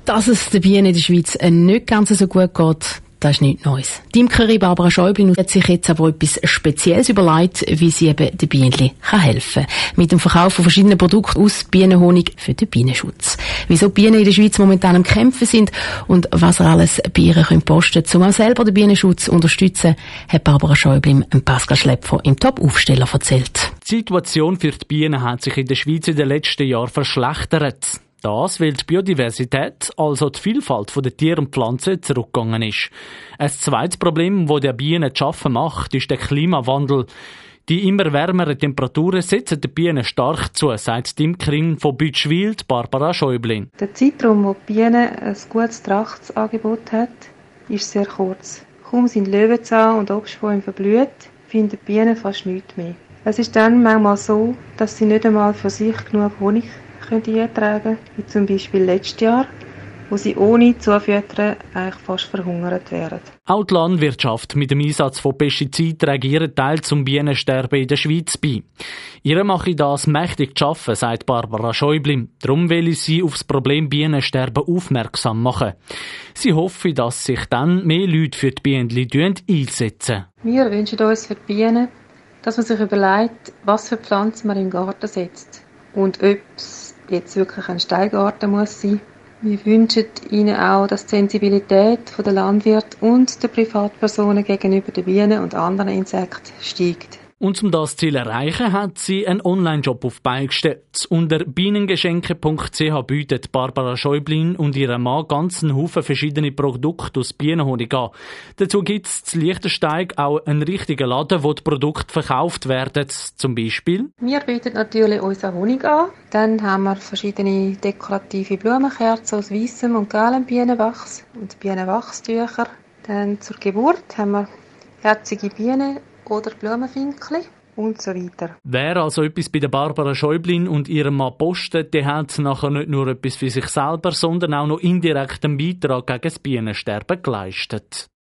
Dass es den Bienen in der Schweiz nicht ganz so gut geht, das ist nichts Neues. Die Imkerin Barbara Schäublin hat sich jetzt aber etwas Spezielles überlegt, wie sie eben den Bienen helfen kann. Mit dem Verkauf von verschiedenen Produkten aus Bienenhonig für den Bienenschutz. Wieso Bienen in der Schweiz momentan am Kämpfen sind und was er alles Bienen posten können, um auch selber den Bienenschutz zu unterstützen, hat Barbara Schäublin Pascal Schlepfer im Top-Aufsteller erzählt. Die Situation für die Bienen hat sich in der Schweiz in den letzten Jahren verschlechtert. Das, weil die Biodiversität, also die Vielfalt der Tiere und Pflanzen, zurückgegangen ist. Ein zweites Problem, das der Bienen zu schaffen macht, ist der Klimawandel. Die immer wärmeren Temperaturen setzen den Bienen stark zu, sagt die Imkerin von Bütschwild, Barbara Schäublin. Der Zeitraum, wo die Bienen ein gutes Trachtangebot hat, ist sehr kurz. Kaum sind Löwenzahn und Obstbäume verblüht, finden die Bienen fast nichts mehr. Es ist dann manchmal so, dass sie nicht einmal für sich genug Honig eintragen können, wie zum Beispiel letztes Jahr, wo sie ohne Zufüttern eigentlich fast verhungert wären. Auch die Landwirtschaft mit dem Einsatz von Pestiziden trägt ihren Teil zum Bienensterben in der Schweiz bei. Ihr mache das mächtig zu schaffen, sagt Barbara Schäublin. Darum will sie auf das Problem Bienensterben aufmerksam machen. Sie hoffe, dass sich dann mehr Leute für die Bienen einsetzen. Wir wünschen uns für die Bienen, dass man sich überlegt, was für Pflanzen man im Garten setzt. Und ob es jetzt wirklich ein Steingarten muss sein. Wir wünschen ihnen auch, dass die Sensibilität der Landwirte und der Privatpersonen gegenüber den Bienen und anderen Insekten steigt. Und um das Ziel zu erreichen, hat sie einen Online-Job auf die Beine gestellt. Unter bienengeschenke.ch bietet Barbara Schäublin und ihr Mann ganzen Haufen verschiedene Produkte aus Bienenhonig an. Dazu gibt es in Liechtensteig auch einen richtigen Laden, wo die Produkte verkauft werden. Zum Beispiel: Wir bieten natürlich unseren Honig an. Dann haben wir verschiedene dekorative Blumenkerzen aus weissem und gelbem Bienenwachs und Bienenwachstücher. Dann zur Geburt haben wir herzige Bienen oder Blumenfinkli und so weiter. Wer also etwas bei der Barbara Schäublin und ihrem Mann postet, der hat nachher nicht nur etwas für sich selber, sondern auch noch indirekt einen Beitrag gegen das Bienensterben geleistet.